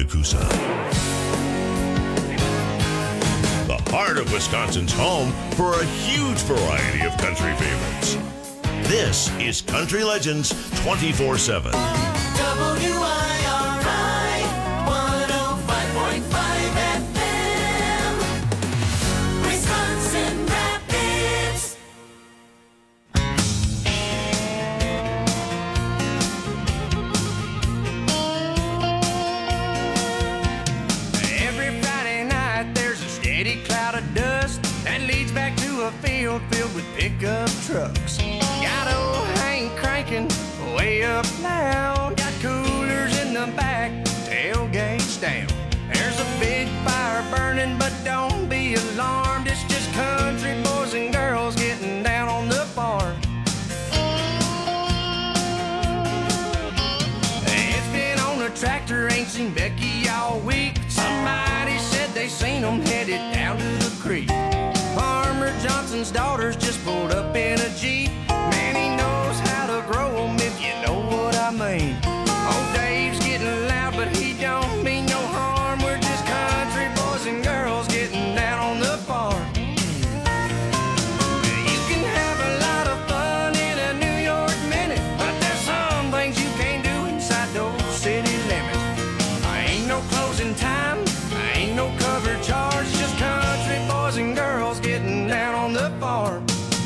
Azusa. The heart of Wisconsin's home for a huge variety of country favorites. This is Country Legends 24/7. WIRI 105.5 FM, Wisconsin Rapids. Every Friday night there's a steady cloud of dust that leads back to a field filled with pickup trucks. Got old Hank cranking way up loud. Got coolers in the back, tailgates down. There's a big fire burning, but don't be alarmed. It's just country boys and girls getting down on the farm. It's been on a tractor, ain't seen Becky all week. Somebody said they seen them headed down to the creek. Farmer Johnson's daughters just pulled up in a Jeep. Man, he knows how to grow them, if you know what I mean. Old Dave's getting loud, but he don't mean no harm. We're just country boys and girls getting down on the farm. You can have a lot of fun in a New York minute, but there's some things you can't do inside those city limits. Ain't no closing time, ain't no cover charge, just country boys and girls getting down on the farm.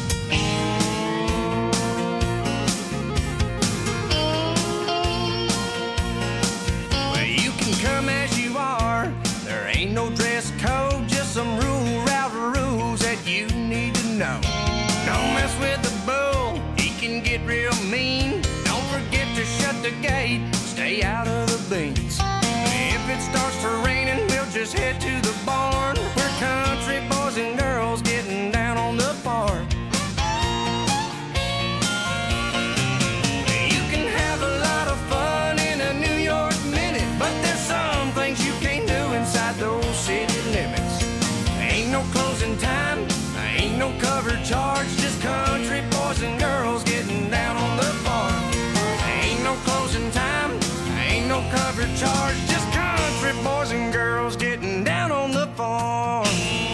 Well, you can come as you are, there ain't no dress code, just some route rules that you need to know. Don't mess with the bull, he can get real mean. Don't forget to shut the gate, stay out of the beans. If it starts to raining, we'll just head to the barn. We're country boys and girls getting down on the farm. You can have a lot of fun in a New York minute, but there's some things you can't do inside those city limits. Ain't no closing time, ain't no cover charge, just country boys and girls getting down on the farm. Ain't no closing time, ain't no cover charge, just country boys and girls getting down on the farm.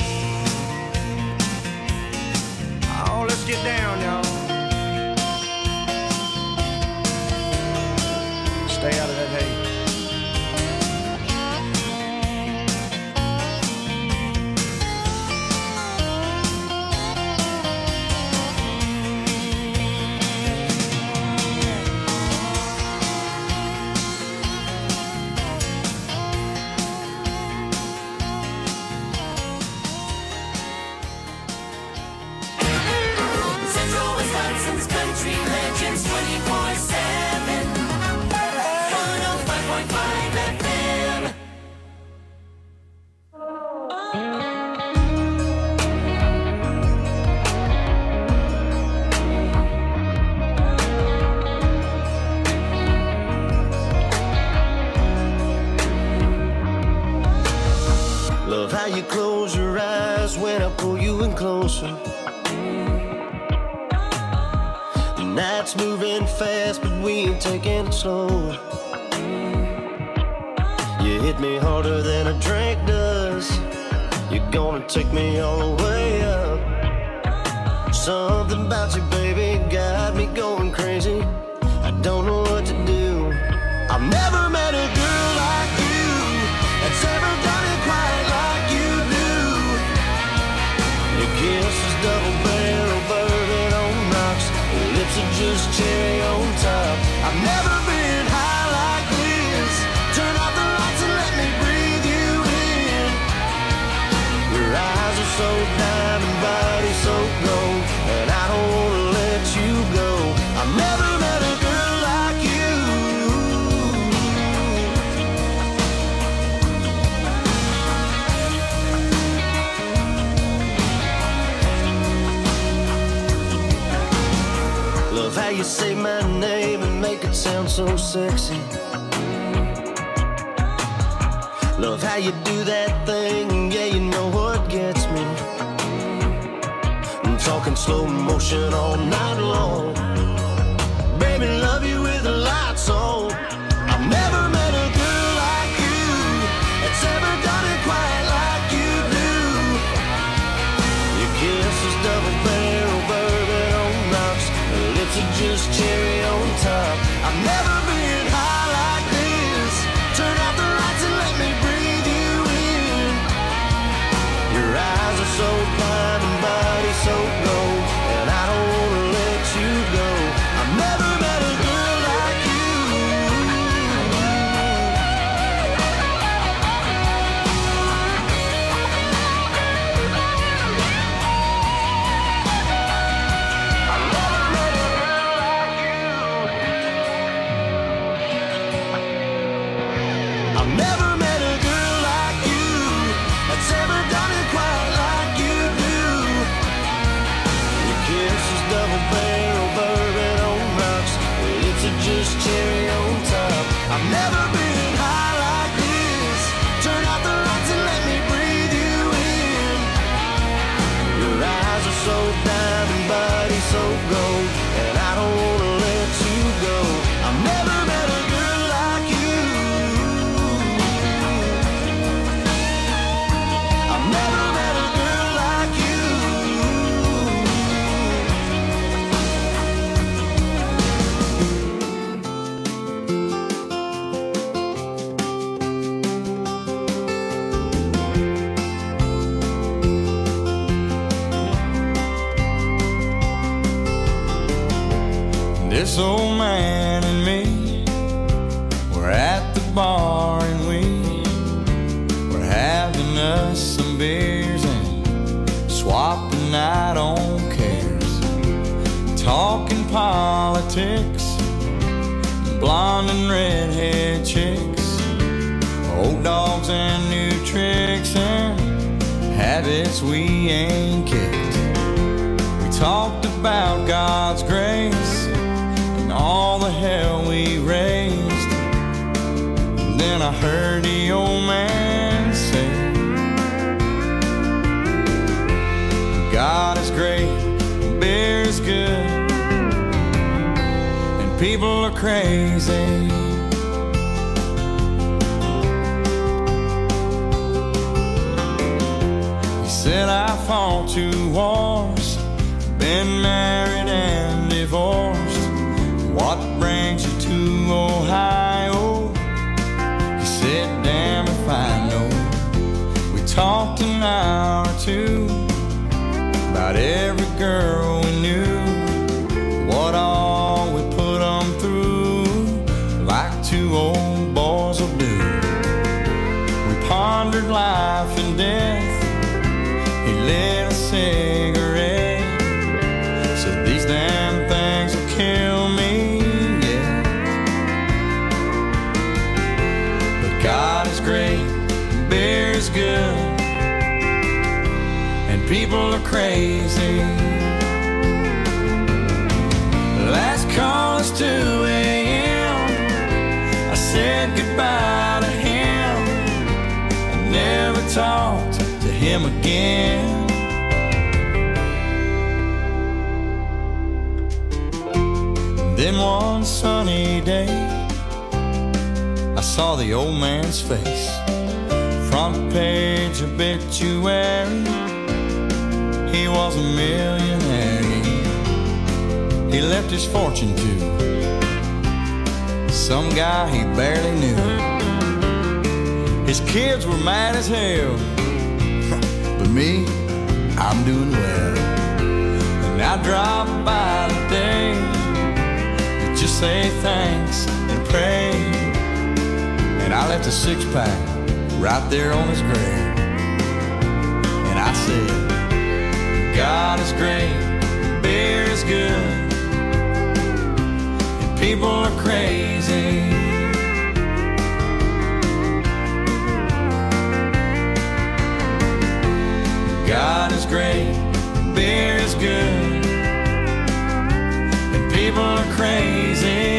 Oh, let's get down, y'all. Stay out of that hay. Central Wisconsin's Country Legends 24/7, 105.5 FM. Love how you close your eyes when I pull you in closer. The night's moving fast, but we ain't taking it slow. You hit me harder than a drink does. You're gonna take me all the way up. Something about you, baby, got me going crazy. I don't know what to do. I've never met a girl like you that's ever done it quite like you do. Your kiss is double barrel bourbon on rocks. Your lips are just cherry on top. I've never been high like this. Turn off the lights and let me breathe you in. Your eyes are so diamond, body so gold, and I don't wanna let you go. I've never met a girl like you. Love how you say my name and make it sound so sexy. Love how you do that thing, yeah, you know what gets me. I'm talking slow motion all night long. Baby, love you with the lights on. I've never met a girl like you. Well, it's just cherry on top. I've never been high like this. Turn out the lights and let me breathe you in. Your eyes are so blind and body so gold, and I don't wanna let you go. I've never met a girl like you. I've never met a girl like you that's ever done it quite like you do. Your kiss is double barrel bourbon on rocks. Well, it's just cherry on top. I've never been high like this. Turn out the lights and let me breathe you in. Your eyes are so diamond, body so gold, and I don't wanna let you go. I've never met a girl like you. I've never met a girl like you. This old man and me were at the bar and we were having us some beers and swapping out on cares, talking politics, blonde and redhead chicks, old dogs and new tricks and habits we ain't kicked. We talked about God's grace and all the hell we raised. And then I heard the old man say, God is great, beer is good, and people are crazy. He said I fought 2 wars, been married and divorced. What brings you to Ohio? He said, damn if I know. We talked an hour or 2 about every girl we knew, what all we put them through, like 2 old boys will do. We pondered life and death. He lit a cigarette, said these damn things will kill me, yeah. But God is great, beer is good, and people are crazy. Last call is 2 a.m. I said goodbye to him. I never talked to him again. Then one sunny day, I saw the old man's face. Front page obituary, he was a millionaire. He left his fortune to some guy he barely knew. His kids were mad as hell, but me, I'm doing well. And I drop by today to just say thanks and pray. And I left a 6-pack right there on his grave. And I said, God is great, beer is good, and people are crazy. God is great, beer is good, and people are crazy.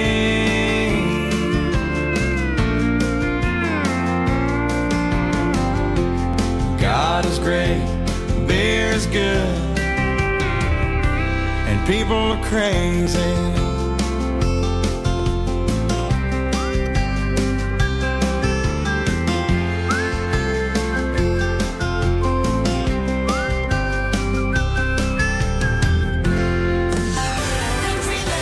God is great, beer is good, and people are crazy. Country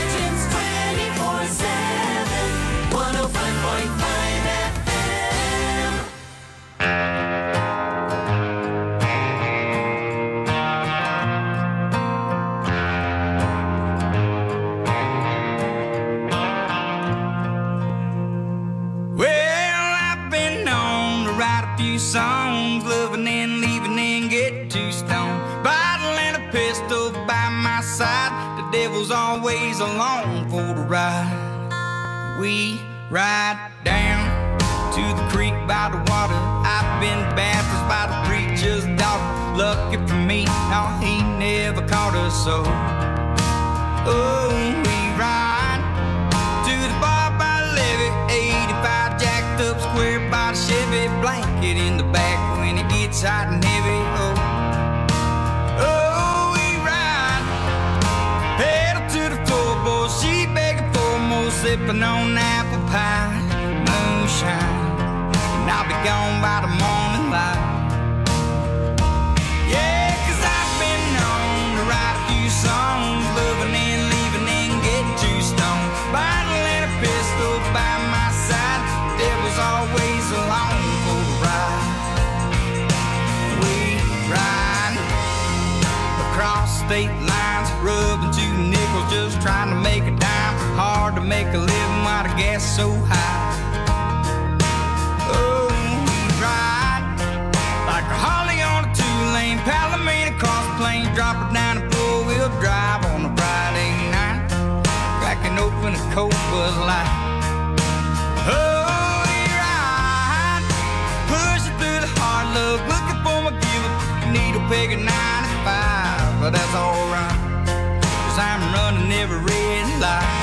songs, loving and leaving and get too stoned. Bottle and a pistol by my side, the devil's always along for the ride. We ride down to the creek by the water. I've been baptized by the preacher's daughter. Lucky for me, no, he never caught us so. Oh, we ride to the bar by the levee, 85 jacked up square by the Chevy, blanket in the back when it gets hot and heavy. Oh, we ride, pedal to the floorboard, she begging for more, sipping on apple pie, moonshine, and I'll be gone by the morning light. Yeah, 'cause I've been known to write a few songs, loving and leaving and getting too stoned. Bottle and a pistol by my side, devil's always along for the ride. We ride across state lines, rubbing 2 nickels, just trying to make a dime. Hard to make a living while the gas is so high. Oh, we ride like a Harley on a 2-lane, Palomino cross plains, drop it down a 4-wheel drive on a Friday night, cracking open a cold Bud Light. Oh, we ride, pushing through the hard luck, looking for my giver, needle peg at 95, but that's alright, 'cause I'm running every red light.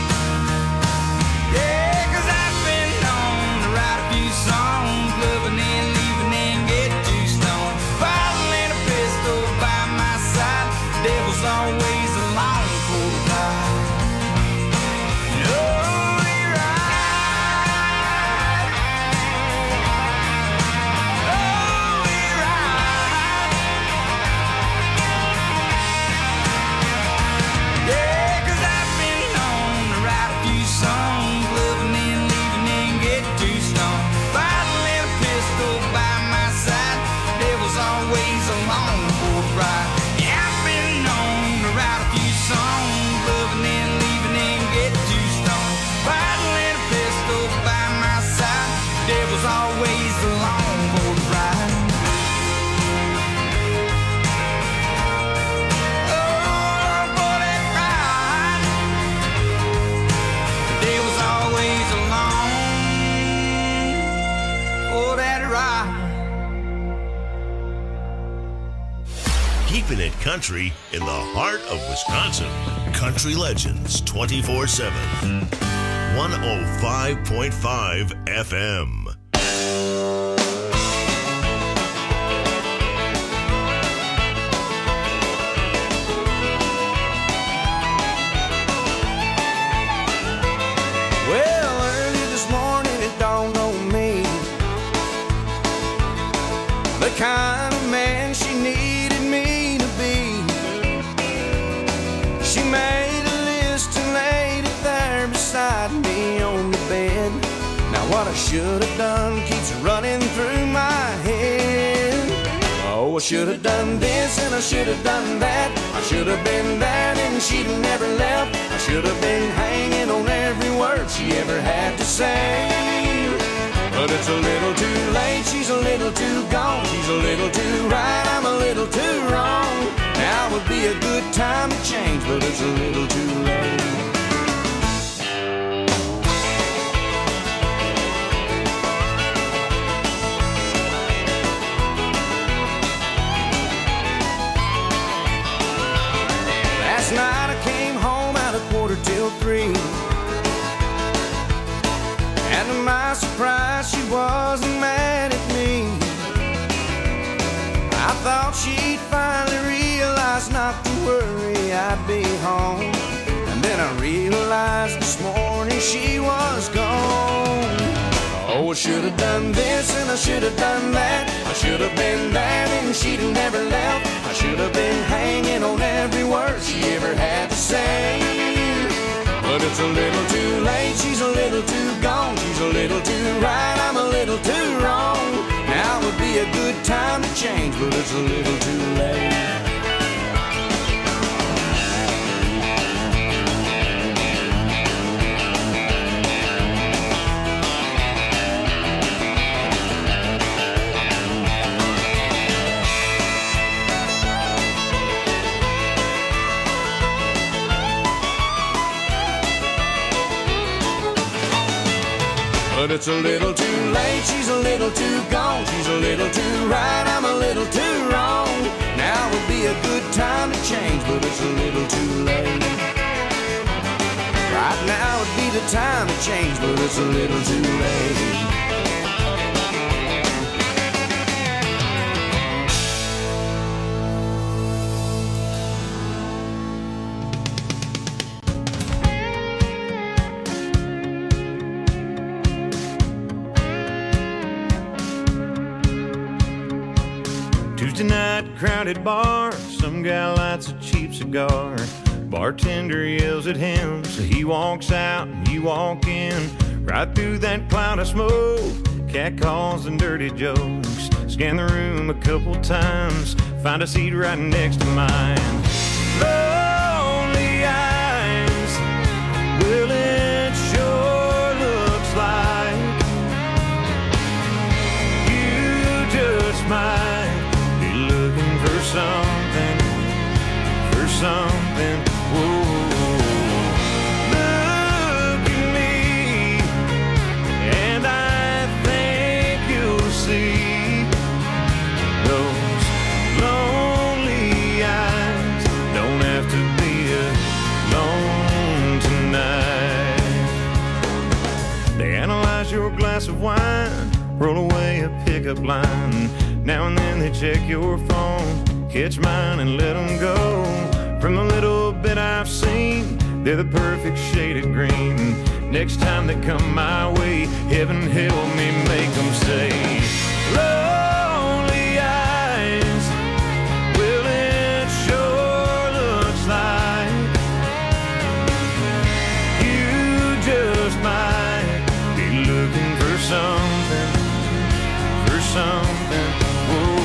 Yeah, 'cause I've been known to write a few songs, loving and leaving and get too stoned. Bottle and a pistol by my side, devil's always along for the ride. Oh, we ride. Oh, we ride. Yeah, 'cause I've been known to write a few songs, loving and leaving and get too stoned. Bottle and a pistol by my side, devil's always along for the ride. Yeah, I've been known to write a few songs, loving and leaving and get too stoned. Bottle and a pistol by my side, devil's always along for the ride. Oh, for that ride, the devil's always along for that ride. Keeping it country in the heart of Wisconsin. Country Legends 24/7. 105.5 FM. Well, early this morning it dawned on me, the kind of man she needed me to be. She made a list and laid it there beside me on the bed. Now what I should have done keeps running through my head. Oh, I should have done this and I should have done that. I should have been that and she'd have never left. I should have been hanging on every word she ever had to say. But it's a little too late, she's a little too gone. She's a little too right, I'm a little too wrong. Now would be a good time to change, but it's a little too late. Last night I came home at 2:45. And to my surprise, she wasn't mad at me. I thought she'd finally realize not to worry, I'd be home. And then I realized this morning she was gone. Oh, I should have done this and I should have done that. I should have been that and she'd have never left. I should have been hanging on every word she ever had to say. But it's a little too late, she's a little too gone. She's a little too right, I'm a little too wrong. Now would be a good time to change, but it's a little too late. but it's a little too late. She's a little too gone. She's a little too right. I'm a little too wrong. Now would be a good time to change, but it's a little too late. Right now would be the time to change, but it's a little too late. Tuesday night, crowded bar, some guy lights a cheap cigar. Bartender yells at him, so he walks out and you walk in. Right through that cloud of smoke, catcalls and dirty jokes. Scan the room a couple times, find a seat right next to mine. Lonely eyes, well it sure looks like you just might be looking for something, whoa. Look at me, and I think you'll see those lonely eyes don't have to be alone tonight. They analyze your glass of wine, roll away a pickup line. Now and then they check your phone, catch mine and let them go. From the little bit I've seen, they're the perfect shade of green. Next time they come my way, heaven help me make them say, lonely eyes, well it sure looks like you just might be looking for something, whoa.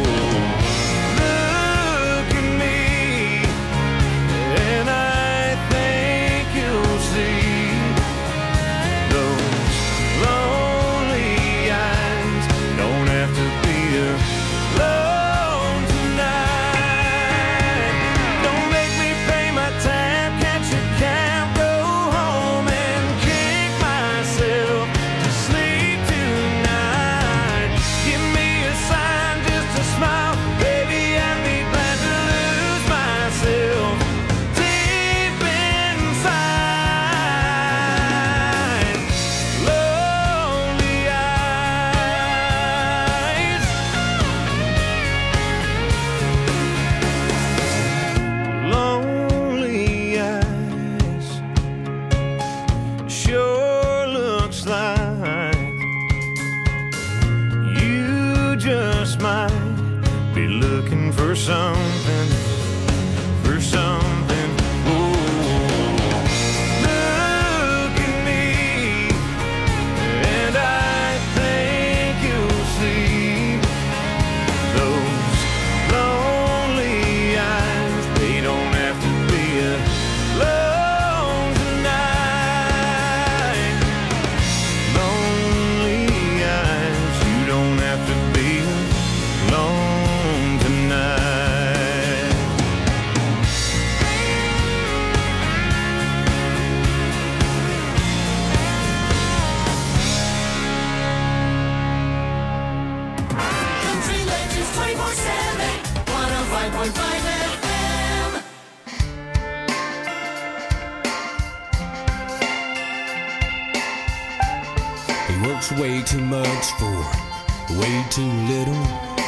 Way too much for way too little.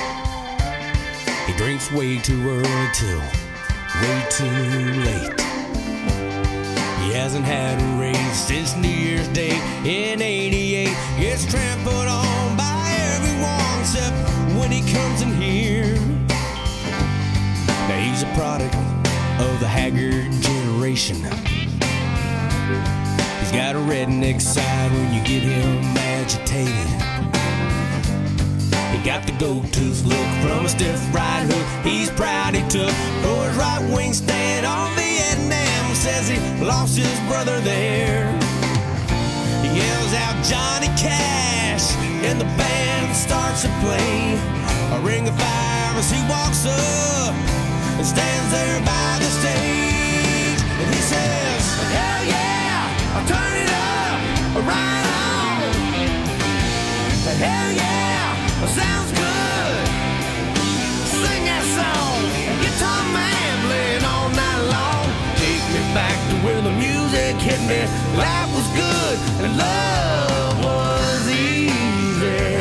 He drinks way too early till way too late. He hasn't had a raise since New Year's Day in '88. Gets trampled on by everyone except when he comes in here. Now he's a product of the haggard generation. He's got a redneck side when you get him agitated. He got the gold-tooth look from a stiff right hook he's proud he took for his right wing stand on Vietnam. Says he lost his brother there. He yells out Johnny Cash and the band starts to play a ring of fire as he walks up and stands there by the stage. And he says, hell yeah, I'll turn it up right on. me life was good and love was easy.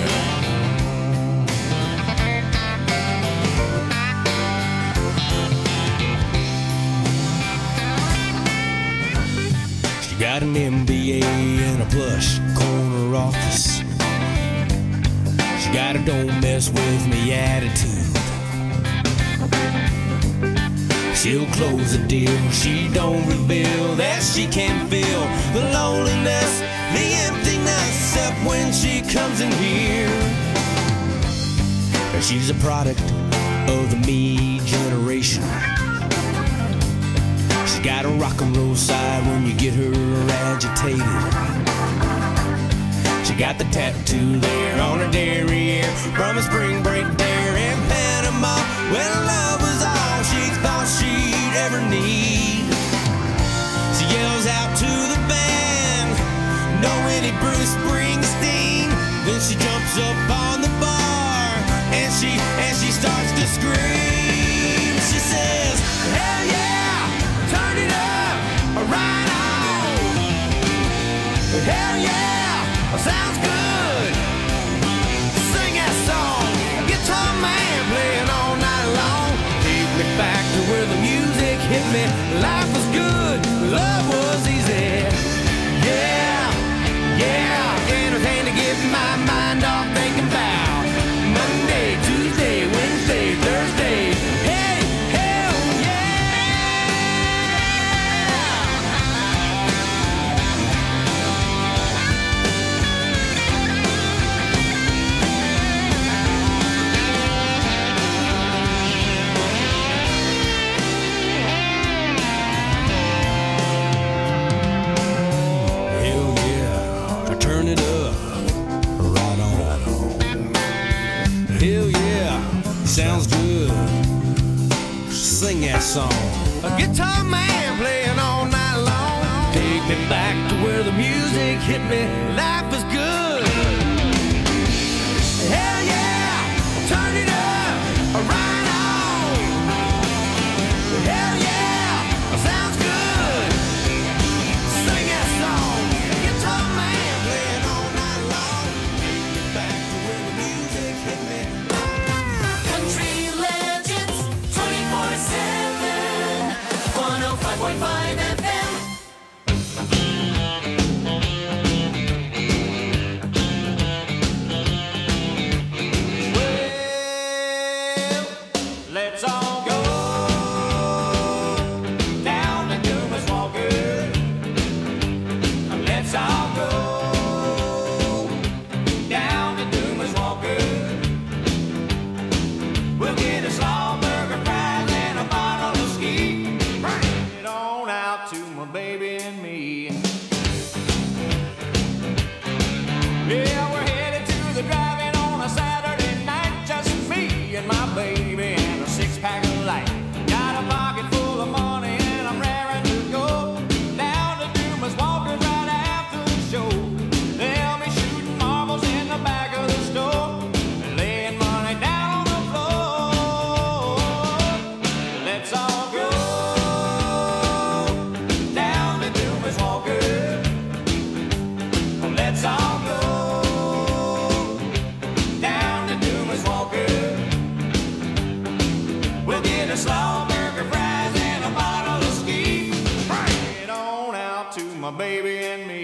She got an MBA and a plush corner office. She got a don't mess with me attitude. She'll close the deal, she don't reveal that she can feel the loneliness, the emptiness, except when she comes in here. She's a product of the me generation. She's got a rock and roll side when you get her agitated. She got the tattoo there on her derriere from a spring break there in Panama when love was all she thought she'd ever need. She yells out to the band, "No any Bruce Springsteen." Then she jumps up on the bar and she starts to scream. She says, "Hell yeah, turn it up, right on. Hell yeah, sounds good. Sing that song, guitar man playing all night long. Take me back to where the music hit me. Life was good, love was easy. Yeah, yeah, anything to get my mind off thinking about Monday, Tuesday, Wednesday, Thursday. Hey, hell turn it up, right on. Hell yeah, sounds good. Sing that song. A guitar man playing all night long. Take me back to where the music hit me. Life is good. Hell yeah, turn it up, right on. Hell yeah, sounds good. Sing that song. Guitar man playing all night long. Take me back to where the music hit me. Country Legends 24/7 105.5 FM. Let's all go down to Dumas Walker. Let's all go down to Dumas Walker. We'll get a slaw burger, fries, and a bottle of ski. Bring it on out to my baby and me. Yeah, we're headed to the drive-in on a Saturday night. Just me and my baby and a six-pack of light. Got a pocket full of money and I'm raring to go down to Dumas Walker's right after the show. They'll be shooting marbles in the back of the store and laying money down on the floor. Let's all go down to Dumas Walker. Let's all go down to Dumas Walker. We'll get a slaw burger, fries, and a bottle of ski. Bring it on out to my baby and me.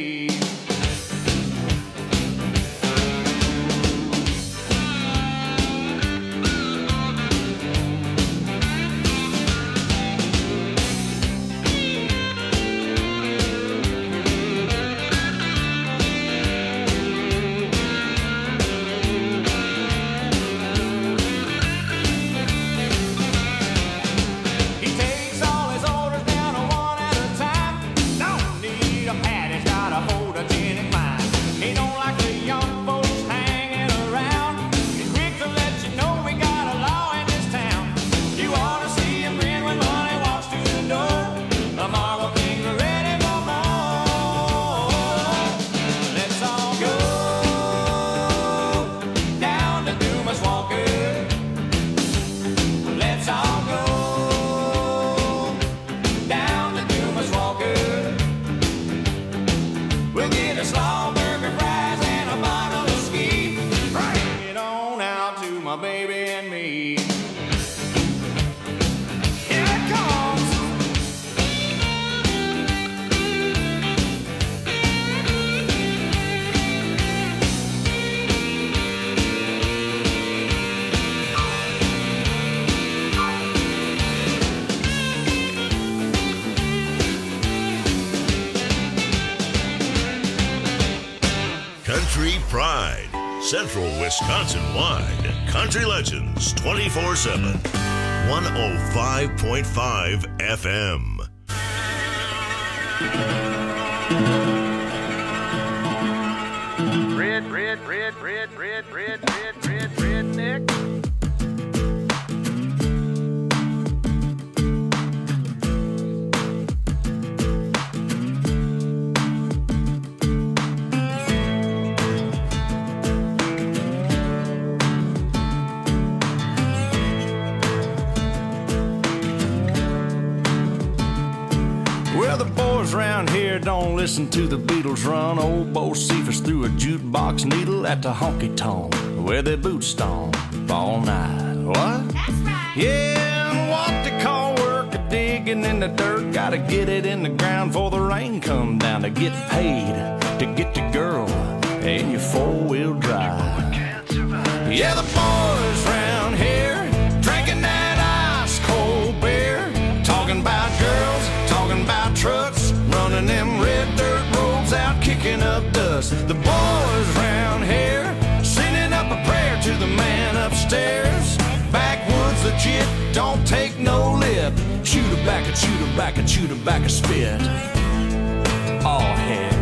He takes all his orders down one at a time. Don't need a pad, he's got a photogenic mind. He don't like the young folks hanging around. He's quick to let you know we got a law in this town. You ought to see him grin when money walks through the door. The Marble Kings are ready for more. Let's all go down to Dumas Walker. Let's all go down to Dumas Walker. slaw, burger, fries, and a bottle of whiskey. Bring it on out to my baby and me. Here it comes. Country Pride, Central Wisconsin wide. Country Legends 24/7. 105.5 FM. Redneck. Well, the boys around here don't listen to the Beatles run. Old Bo Cephas threw a jukebox needle at the honky-tonk where they boot stomp all night. What? That's right. Yeah, and what they call work a digging in the dirt. Gotta get it in the ground before the rain come down to get paid to get the girl in your four-wheel drive. Yeah, the boys round here drinking that ice-cold beer, talking about girls, talking about trucks, running them red dirt roads out, kicking up dust. The boys round here sending up a prayer to the man upstairs. Backwoods legit, don't take no lip. Chew tobacco, chew tobacco, chew tobacco, spit. Oh, heck.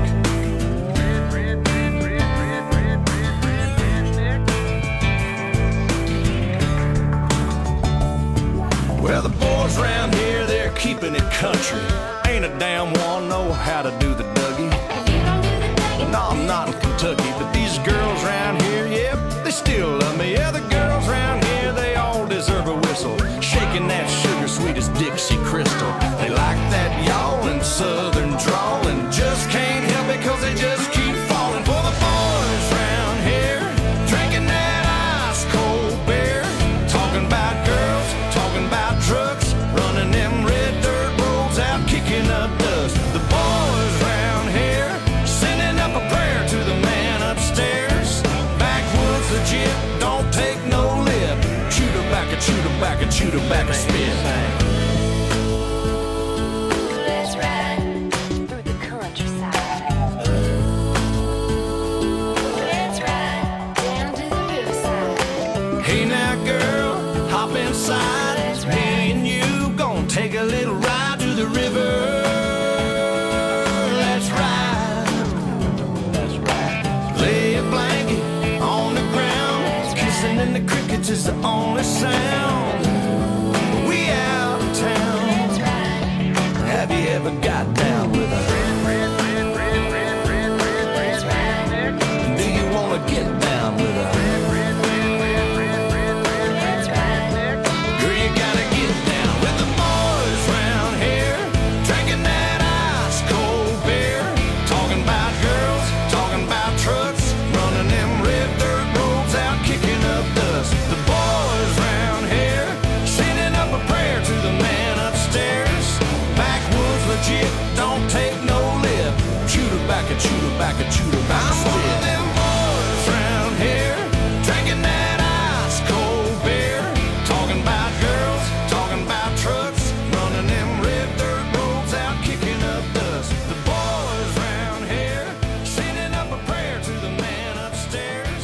Well, the boys around here, they're keeping it country. Ain't a damn one know how to do the Dougie. No, I'm not in Kentucky, but these girls around here, yep, they still love me. Yeah, the girls around here, they all deserve a whistle. Shaking that sugar sweet as Dixie Crystal. They like that yawling southern drawl and just can't help it 'cause they just keep falling for the boys around here. Drinking that ice cold beer, talking about girls, talking about trucks, running them red dirt roads out, kicking up dust. The boys round here sending up a prayer to the man upstairs. Backwoods legit, don't take no lip. Chew tobacco, chew tobacco, chew tobacco, spit. Let's ride through the countryside. Let's ride down to the riverside. Hey now girl, hop inside. Me and you gon' take a little ride to the river. Let's ride. That's right. Lay a blanket on the ground. Kissing in the crickets is the only sound. We out of town. Let's ride. Have you ever got down with a Let's ride. Do you wanna get down with a Let's ride. Girl, you gotta get down with the boys round here, drinking that ice cold beer, talking about girls, talking about trucks, running them red dirt roads out, kicking up dust. The boys round here sending up a prayer to the man upstairs. Backwoods legit, don't take no lip. Chew tobacco, chew tobacco, chew tobacco. I'm one of them boys round here, drinking that ice cold beer, talking about girls, talking about trucks, running them red dirt roads out, kicking up dust. The boys round here sending up a prayer to the man upstairs.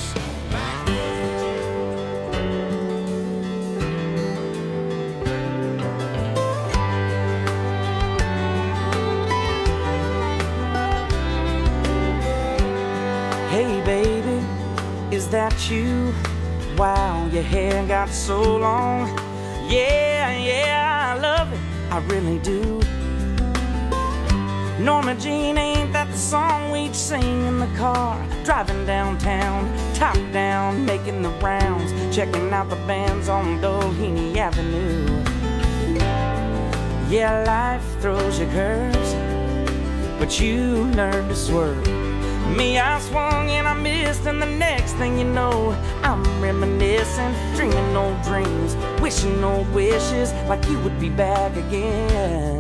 Hey baby, is that you? Wow, your hair got so long. Yeah, I love it, I really do. Norma Jean, ain't that the song we'd sing in the car? Driving downtown, top down, making the rounds, checking out the bands on Doheny Avenue. Yeah, life throws you curves, but you learned to swerve. Me, I swung and I missed, and the next thing you know, I'm reminiscing, dreaming old dreams, wishing old wishes like you would be back again.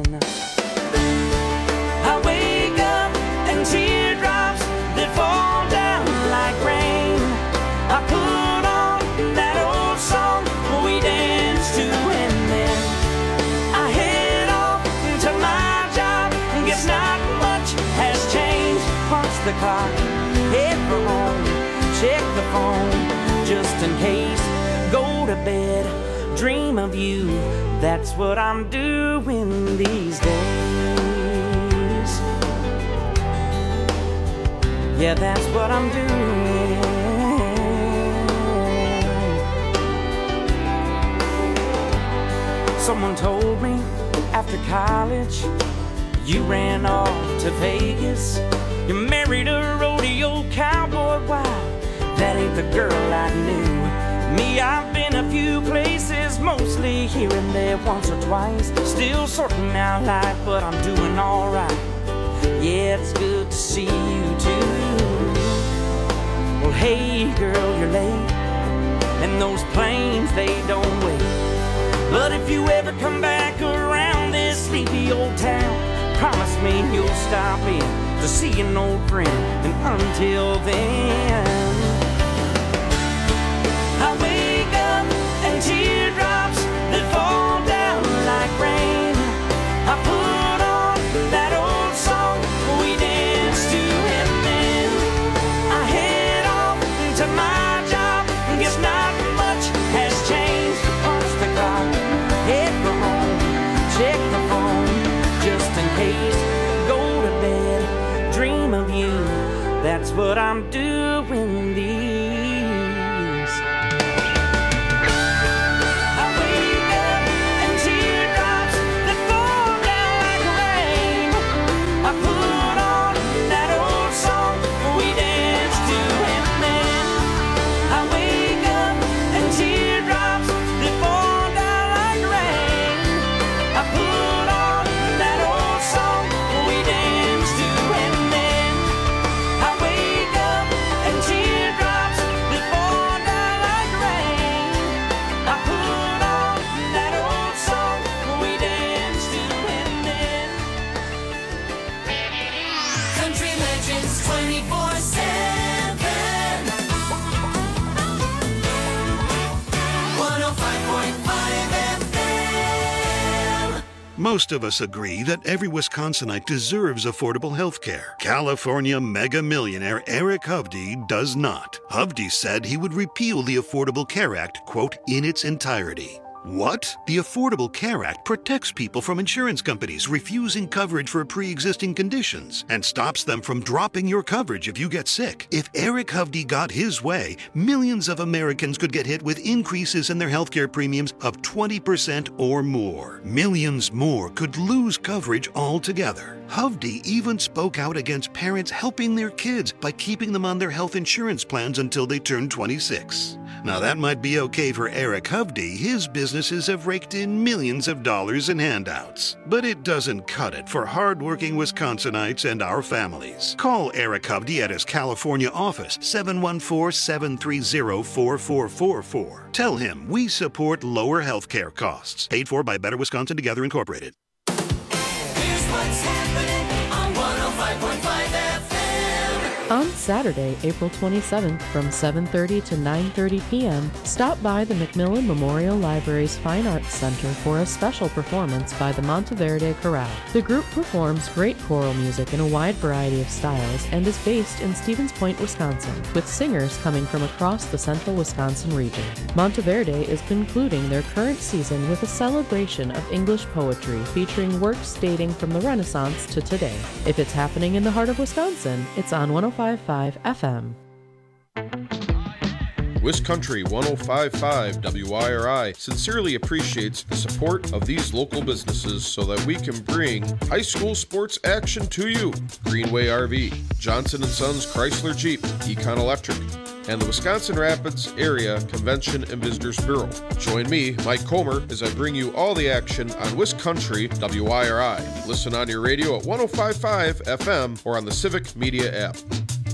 I wake up and teardrops that fall down like rain. I put on that old song we danced to, and then I head off to my job. Guess not much has changed. Punch the clock, head for home, check the phone just in case. Go to bed, dream of you. That's what I'm doing these days. Yeah, that's what I'm doing. Someone told me after college you ran off to Vegas. You married a rodeo cowboy. Wow, that ain't the girl I knew. Me, I've been a few places, mostly here and there once or twice. Still sorting out life, but I'm doing alright. Yeah, it's good to see you too. Well, hey girl, you're late, and those planes, they don't wait. But if you ever come back around this sleepy old town, promise me you'll stop in to see an old friend. And until then, I wake up and teardrops that fall down like rain. I put on that old song we danced to, and then I head off to my job. Guess not much has changed. Punch the clock, head for home, check the phone just in case. Go to bed, dream of you. That's what I'm doing these. I wake up and teardrops that fall down like rain. I put on that old song we danced to, and then I wake up and teardrops that fall down like rain. I put on that old song we danced to, and then I wake up and teardrops that fall down like rain. I put on that old song we danced to, and then Country Legends 24/7. 105.5 FM. Most of us agree that every Wisconsinite deserves affordable health care. California mega millionaire Eric Hovde does not. Hovde said he would repeal the Affordable Care Act, quote, in its entirety. What? The Affordable Care Act protects people from insurance companies refusing coverage for pre-existing conditions and stops them from dropping your coverage if you get sick. If Eric Hovde got his way, millions of Americans could get hit with increases in their healthcare premiums of 20% or more. Millions more could lose coverage altogether. Hovde even spoke out against parents helping their kids by keeping them on their health insurance plans until they turn 26. Now that might be okay for Eric Hovde. His businesses have raked in millions of dollars in handouts. But it doesn't cut it for hardworking Wisconsinites and our families. Call Eric Hovde at his California office, 714-730-4444. Tell him we support lower health care costs. Paid for by Better Wisconsin Together Incorporated. Here's what's happening on 105.5 FM. On Saturday, April 27th from 7:30 to 9:30 p.m., stop by the McMillan Memorial Library's Fine Arts Center for a special performance by the Monteverde Chorale. The group performs great choral music in a wide variety of styles and is based in Stevens Point, Wisconsin, with singers coming from across the central Wisconsin region. Monteverde is concluding their current season with a celebration of English poetry featuring works dating from the Renaissance to today. If it's happening in the heart of Wisconsin, it's on 105.5 FM. Wiscountry 105.5 WIRI sincerely appreciates the support of these local businesses so that we can bring high school sports action to you. Greenway RV, Johnson & Sons Chrysler Jeep, Econ Electric, and the Wisconsin Rapids Area Convention and Visitors Bureau. Join me, Mike Comer, as I bring you all the action on WisCountry WIRI. Listen on your radio at 105.5 FM or on the Civic Media app.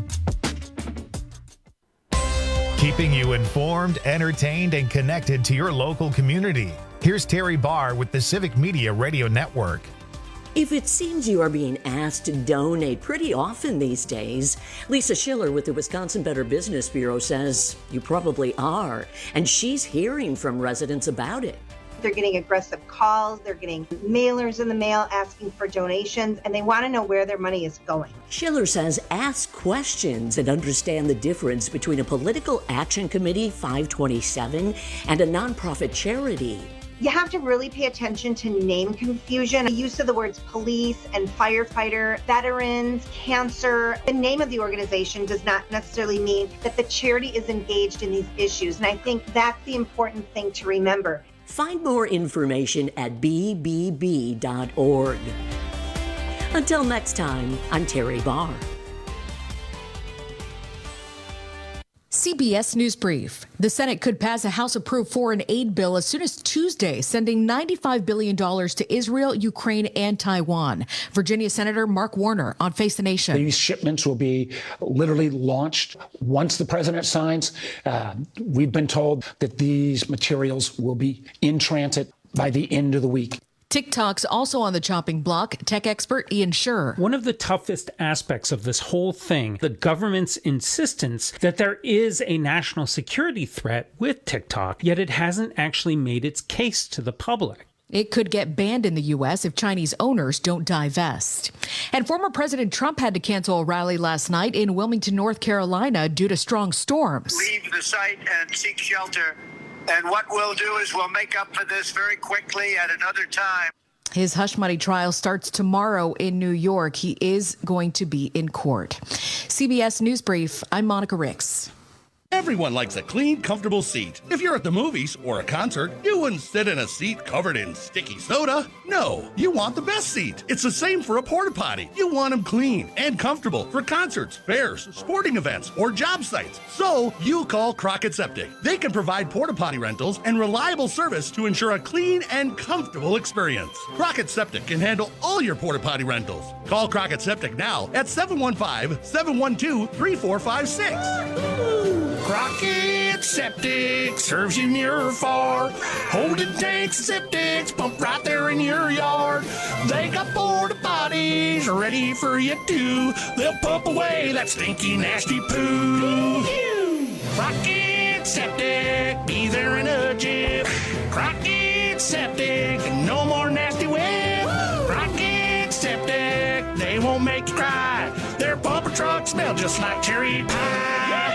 Keeping you informed, entertained, and connected to your local community. Here's Terry Barr with the Civic Media Radio Network. If it seems you are being asked to donate pretty often these days, Lisa Schiller with the Wisconsin Better Business Bureau says you probably are, and she's hearing from residents about it. They're getting aggressive calls, they're getting mailers in the mail asking for donations, and they want to know where their money is going. Schiller says ask questions and understand the difference between a political action committee, 527, and a nonprofit charity. You have to really pay attention to name confusion. The use of the words police and firefighter, veterans, cancer. The name of the organization does not necessarily mean that the charity is engaged in these issues, and I think that's the important thing to remember. Find more information at bbb.org. Until next time, I'm Terry Barr. CBS News Brief. The Senate could pass a House-approved foreign aid bill as soon as Tuesday, sending $95 billion to Israel, Ukraine, and Taiwan. Virginia Senator Mark Warner on Face the Nation. These shipments will be literally launched once the president signs. We've been told that these materials will be in transit by the end of the week. TikTok's also on the chopping block, tech expert Ian Scher. One of the toughest aspects of this whole thing, the government's insistence that there is a national security threat with TikTok, yet it hasn't actually made its case to the public. It could get banned in the U.S. if Chinese owners don't divest. And former President Trump had to cancel a rally last night in Wilmington, North Carolina due to strong storms. Leave the site and seek shelter. And what we'll do is we'll make up for this very quickly at another time. His hush money trial starts tomorrow in New York. He is going to be in court. CBS News Brief, I'm Monica Ricks. Everyone likes a clean, comfortable seat. If you're at the movies or a concert, you wouldn't sit in a seat covered in sticky soda. No, you want the best seat. It's the same for a porta potty. You want them clean and comfortable for concerts, fairs, sporting events, or job sites. So you call Crockett Septic. They can provide porta potty rentals and reliable service to ensure a clean and comfortable experience. Crockett Septic can handle all your porta potty rentals. Call Crockett Septic now at 715-712-3456. Crockett Septic serves you near or far. Holding tanks and septics pump right there in your yard. They got porta potties ready for you too. They'll pump away that stinky, nasty poo. Crockett Septic, be there in a jiff. Crockett Septic, no more nasty whip. Crockett Septic, they won't make you cry. Their pumper trucks smell just like cherry pie.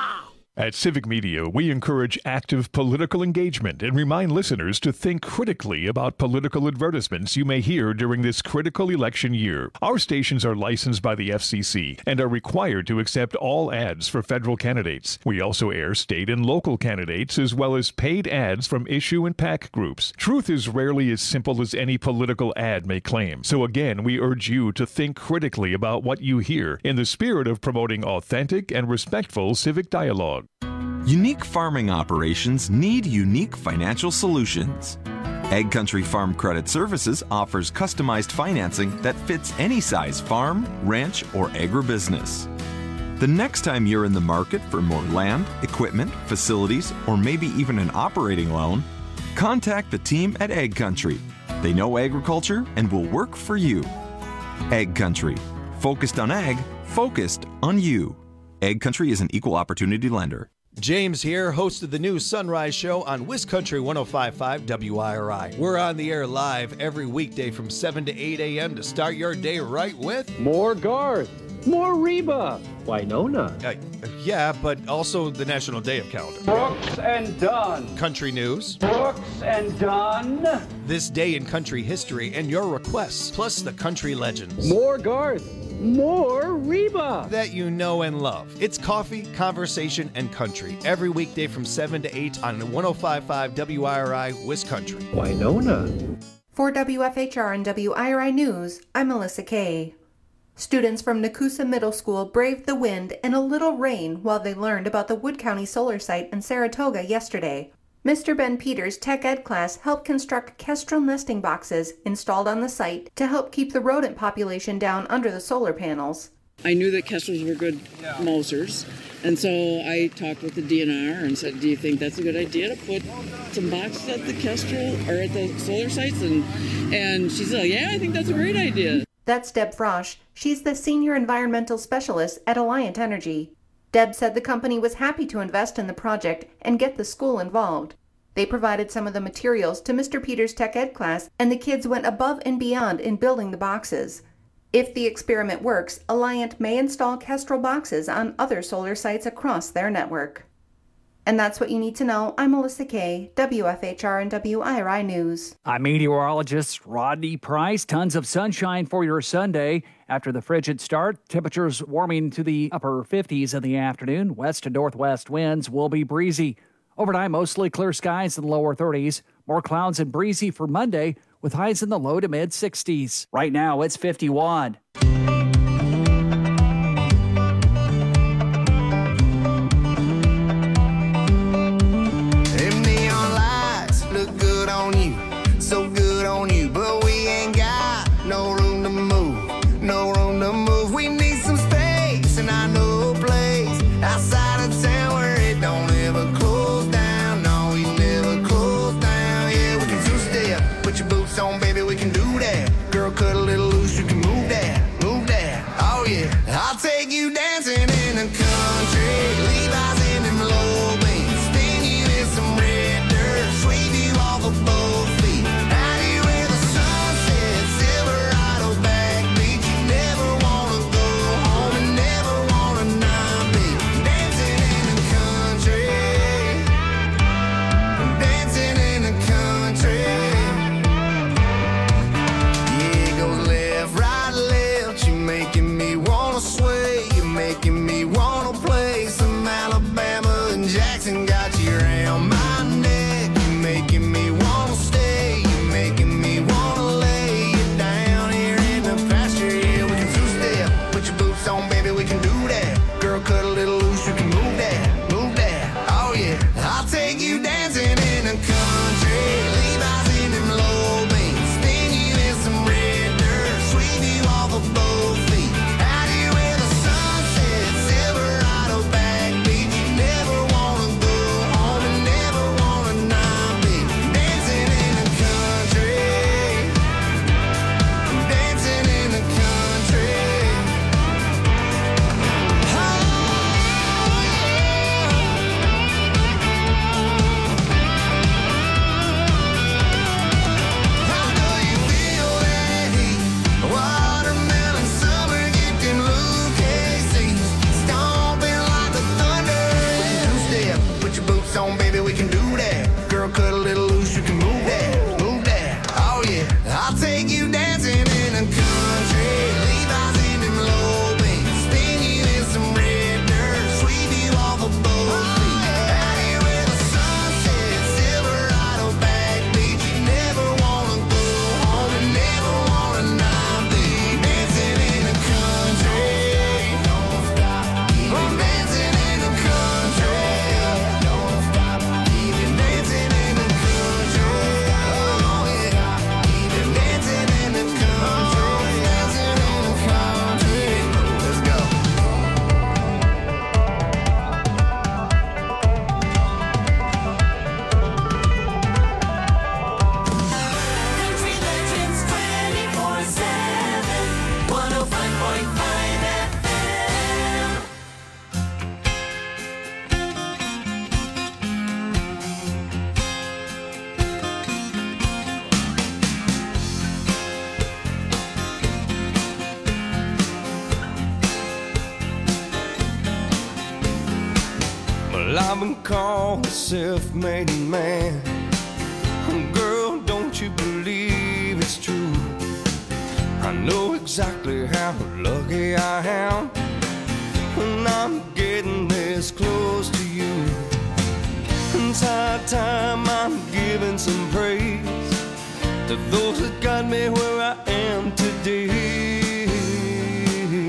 At Civic Media, we encourage active political engagement and remind listeners to think critically about political advertisements you may hear during this critical election year. Our stations are licensed by the FCC and are required to accept all ads for federal candidates. We also air state and local candidates as well as paid ads from issue and PAC groups. Truth is rarely as simple as any political ad may claim. So again, we urge you to think critically about what you hear in the spirit of promoting authentic and respectful civic dialogue. Unique farming operations need unique financial solutions. Ag Country Farm Credit Services offers customized financing that fits any size farm, ranch, or agribusiness. The next time you're in the market for more land, equipment, facilities, or maybe even an operating loan, contact the team at Ag Country. They know agriculture and will work for you. Ag Country. Focused on ag, focused on you. Ag Country is an equal opportunity lender. James here, host of the new Sunrise Show on WisCountry 105.5 WIRI. We're on the air live every weekday from 7 to 8 a.m. to start your day right with more Garth, more Reba, Winona. Yeah, but also the National Day of Calendar. Brooks and Dunn. Country news. Brooks and Dunn. This day in country history and your requests, plus the country legends. More Garth. More Reba that you know and love. It's coffee, conversation, and country every weekday from 7 to 8 on 105.5 WIRI WisCountry. Winona. For WFHR and WIRI News, I'm Melissa Kay. Students from Nakusa Middle School braved the wind and a little rain while they learned about the Wood County solar site in Saratoga yesterday. Mr. Ben Peters' Tech Ed class helped construct kestrel nesting boxes installed on the site to help keep the rodent population down under the solar panels. I knew that kestrels were good mousers, and so I talked with the DNR and said, do you think that's a good idea to put some boxes at the kestrel or at the solar sites? And she said, yeah, I think that's a great idea. That's Deb Frosch. She's the Senior Environmental Specialist at Alliant Energy. Deb said the company was happy to invest in the project and get the school involved. They provided some of the materials to Mr. Peters' Tech Ed class, and the kids went above and beyond in building the boxes. If the experiment works, Alliant may install kestrel boxes on other solar sites across their network. And that's what you need to know. I'm Melissa Kay, WFHR and WIRI News. I'm meteorologist Rodney Price. Tons of sunshine for your Sunday. After the frigid start, temperatures warming to the upper 50s in the afternoon. West to northwest winds will be breezy. Overnight, mostly clear skies in the lower 30s. More clouds and breezy for Monday with highs in the low to mid 60s. Right now, it's 51. So good on you, but we ain't got no room to move, no room to move. We need some space, and I know a place outside of town where it don't ever close down. No, we never close down. Yeah, we can two-step, put your boots on, baby, we can do that. Girl, cut a little loose, you can move that, move that. Oh yeah, I'll take you dancing in the country, Levi's in them low beams, spin you in some red dirt, sweep you off a boat feet. I've been called a self-made man. Girl, don't you believe it's true? I know exactly how lucky I am when I'm getting this close to you. It's high time I'm giving some praise to those that got me where I am today.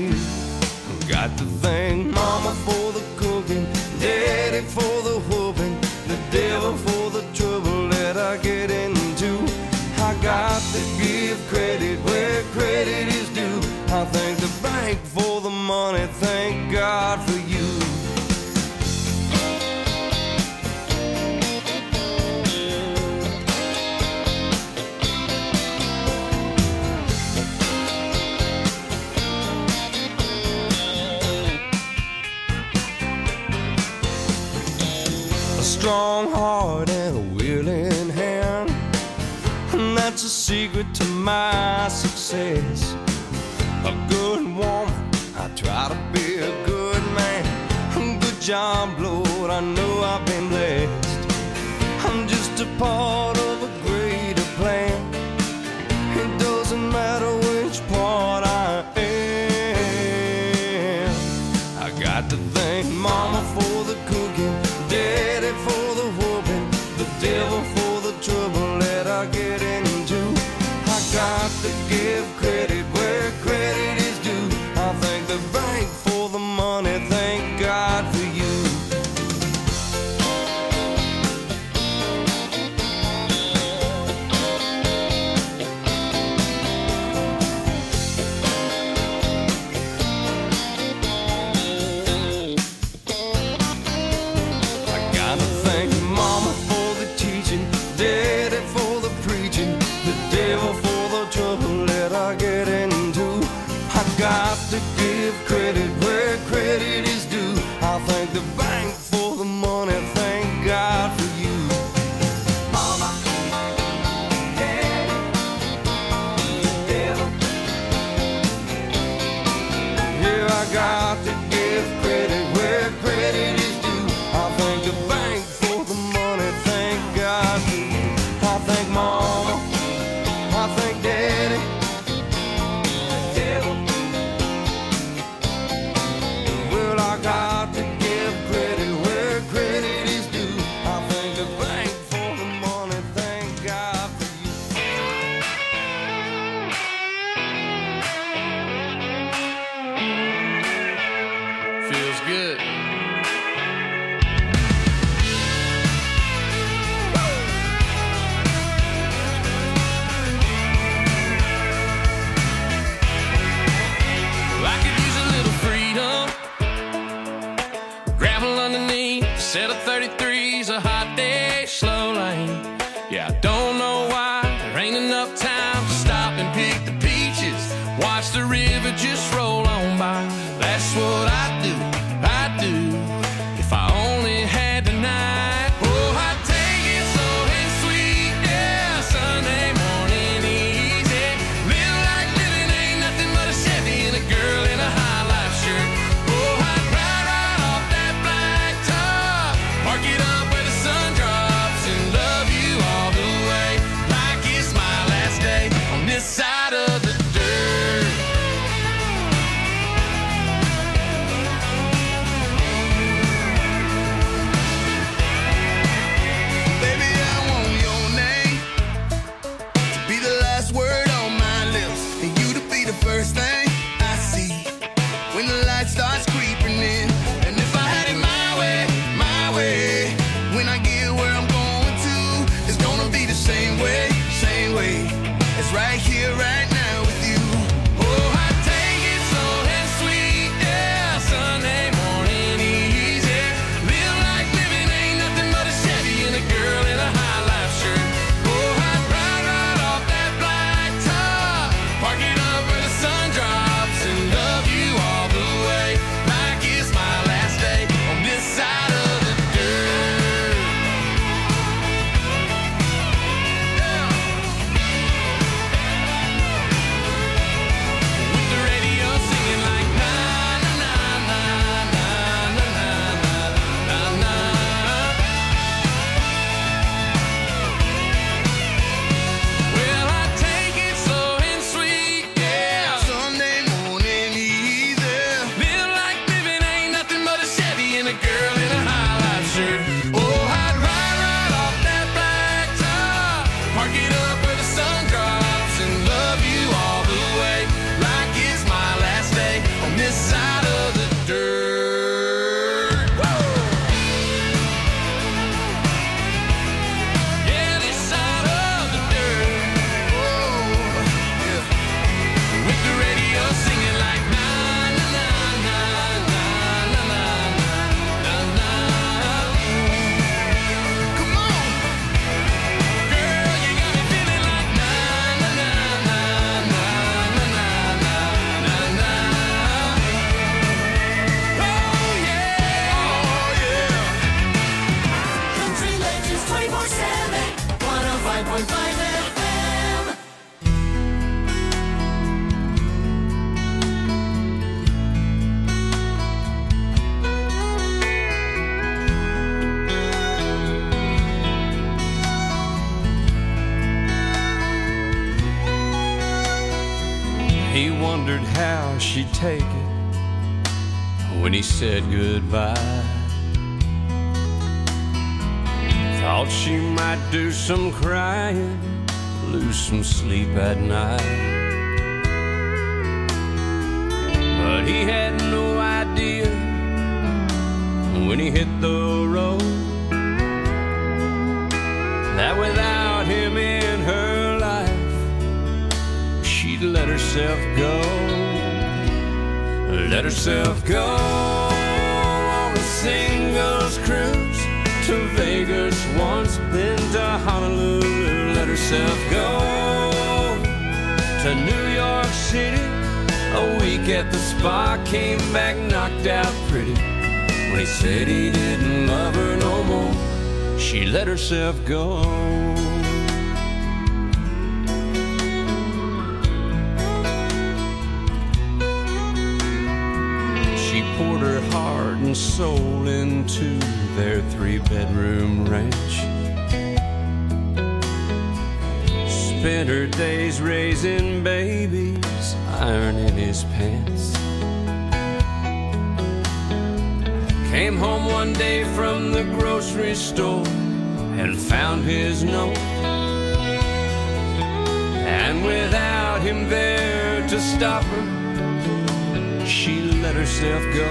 got to thank Mama for the cooking, Daddy for the whooping, the devil for the trouble that I get into. I got to give credit where credit is due. I thank the bank for the money, thank God for you. A strong heart and a willing hand, and that's a secret to my success. A good woman, I try to be a good man. Good job, Lord, I know I've been blessed. I'm just a part of a greater plan. It doesn't matter which part I am. I got to thank Mama for the cooking, Daddy for the whooping, the devil for the trouble that I get into. I got to give credit where credit is due. I thank the bank for the money, thank God for you. I gotta thank Mama for the teaching, Daddy for the preaching, the devil for the trouble that I get into. I got to give credit where credit is due. I thank the bank for the money, thank God for you. Mama, Daddy, the devil. Yeah, I got to give credit where credit is due. I thank the bank for the money, thank God for you. I thank Mama, I thank Daddy, the devil. Well, I got to give credit where credit is due. I thank the bank for the money, thank God for you. Feels good. I could use a little freedom. Gravel underneath, set of 33's a hot day, slow lane. Yeah, I don't know why there ain't enough time to stop and pick the peaches. Watch the river just roll on by. That's what I do, if I only had the night. Oh, I'd take it slow and sweet, yeah, Sunday morning easy. Live like living ain't nothing but a Chevy and a girl in a high life shirt. Oh, I'd ride right off that black top, park it up where the sun drops, and love you all the way like it's my last day on this side of the dirt. wondered how she'd take it when he said goodbye. Thought she might do some crying, lose some sleep at night. But he had no idea when he hit the road that without him in her life, she'd let herself go. Let herself go on a singles cruise to Vegas once, then to Honolulu. Let herself go to New York City. A week at the spa, came back knocked out pretty. When he said he didn't love her no more, she let herself go. She poured her heart and soul into their 3-bedroom ranch. Spent her days raising babies, ironing his pants. Came home one day from the grocery store and found his note. And without him there to stop her, she let herself go.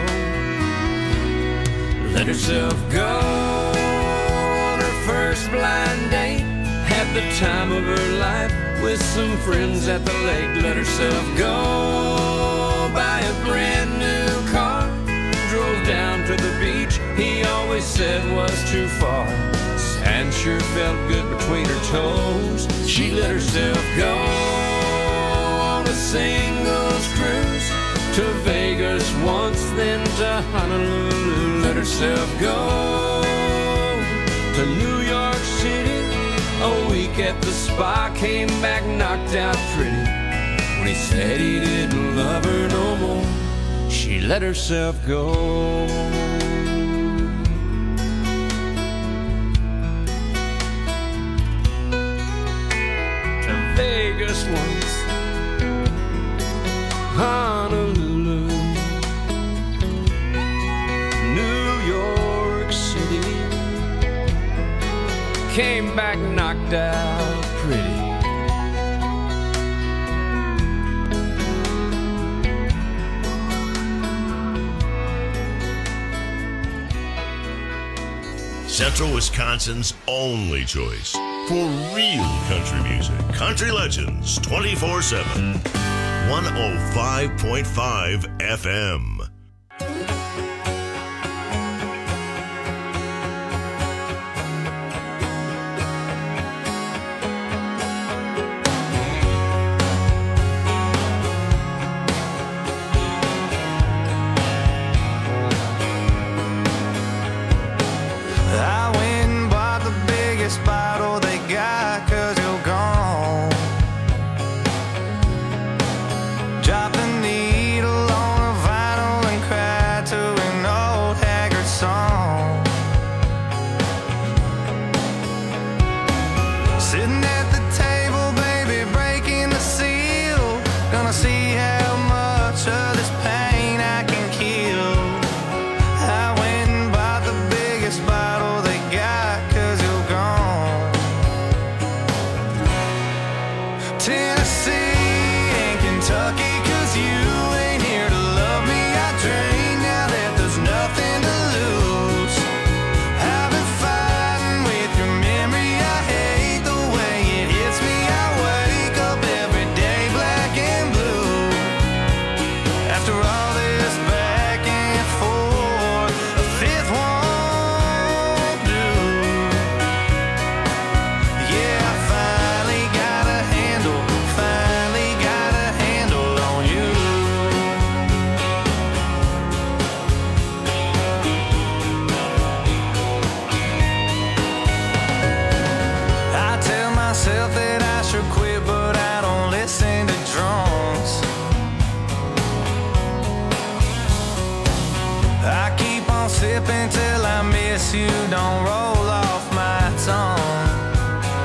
Let herself go on her first blind date. Had the time of her life with some friends at the lake. Let herself go buy a brand new car. Drove down to the beach he always said was too far. Sand sure felt good between her toes. She let herself go on a singles cruise to Vegas once, then to Honolulu. Let herself go to New York City. A week at the spa, came back knocked out pretty. When he said he didn't love her no more, she let herself go. To Vegas once, Honolulu, New York City. Came back knocked out pretty. Central Wisconsin's only choice for real country music. Country Legends 24/7. 105.5 FM.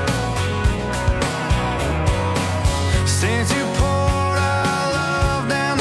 Since you poured our love down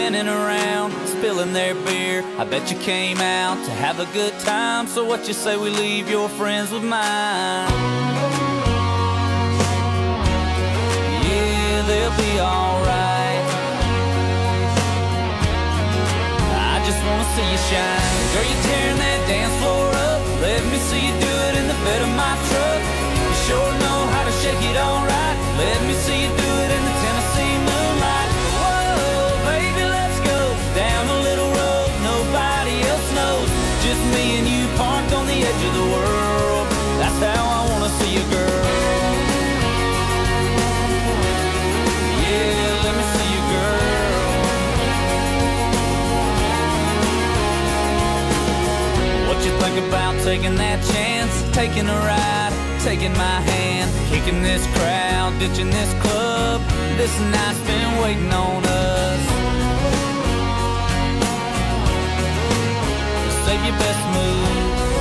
spinning around, spilling their beer. I bet you came out to have a good time. So what you say we leave your friends with mine? Yeah, they'll be alright. I just wanna see you shine. Girl, you tearing that dance floor up. Let me see you do it in the bed of my truck. You sure know how to shake it alright. Let me see you do it in the Tennessee moonlight. Whoa, baby, let's go down a little road nobody else knows. Just me and you parked on the edge of the world. That's how I wanna see you, girl. Yeah, let me see you, girl. What you think about taking that chance? Taking a ride, taking my hand, kicking this crowd, ditching this club. This night's been waiting on us. Save your best move.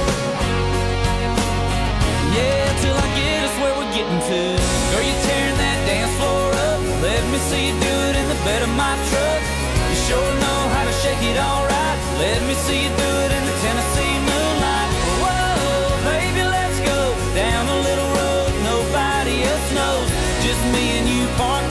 Yeah, till I get us where we're getting to. Girl, you tearing that dance floor up. Let me see you do it in the bed of my truck. You sure know how to shake it alright. Let me see you do it in the Tennessee moonlight. Whoa, baby, let's go down a little road nobody else knows. Just me and you parked